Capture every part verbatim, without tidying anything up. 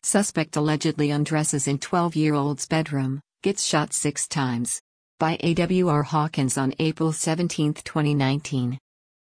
Suspect allegedly undresses in twelve-year-old's bedroom, gets shot six times. By A W R Hawkins on April seventeenth, twenty nineteen.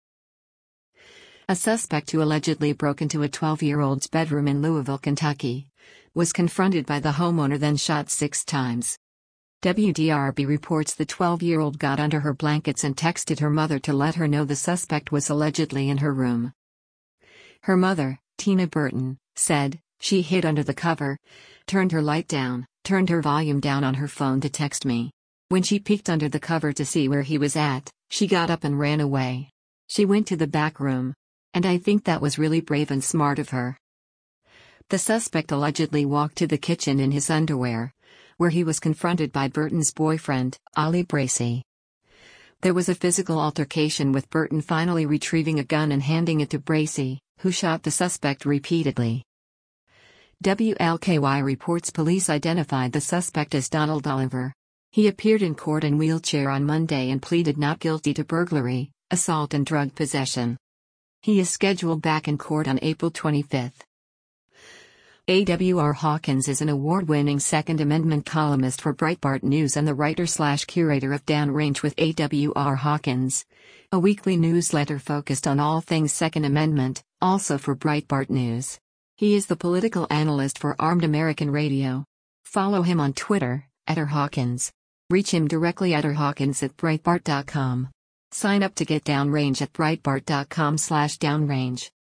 A suspect who allegedly broke into a twelve-year-old's bedroom in Louisville, Kentucky, was confronted by the homeowner, then shot six times. W D R B reports the twelve-year-old got under her blankets and texted her mother to let her know the suspect was allegedly in her room. Her mother, Tina Burton, said, "She hid under the cover, turned her light down, turned her volume down on her phone to text me. When she peeked under the cover to see where he was at, she got up and ran away. She went to the back room. And I think that was really brave and smart of her." The suspect allegedly walked to the kitchen in his underwear, where he was confronted by Burton's boyfriend, Ollie Bracey. There was a physical altercation, with Burton finally retrieving a gun and handing it to Bracey, who shot the suspect repeatedly. W L K Y reports police identified the suspect as Donald Oliver. He appeared in court in wheelchair on Monday and pleaded not guilty to burglary, assault and drug possession. He is scheduled back in court on April twenty-fifth. A W R Hawkins is an award-winning Second Amendment columnist for Breitbart News and the writer-slash-curator of Downrange with A W R Hawkins, a weekly newsletter focused on all things Second Amendment, also for Breitbart News. He is the political analyst for Armed American Radio. Follow him on Twitter, at R Hawkins. Reach him directly at rhawkins at breitbart dot com. Sign up to get Downrange at breitbart dot com slash downrange.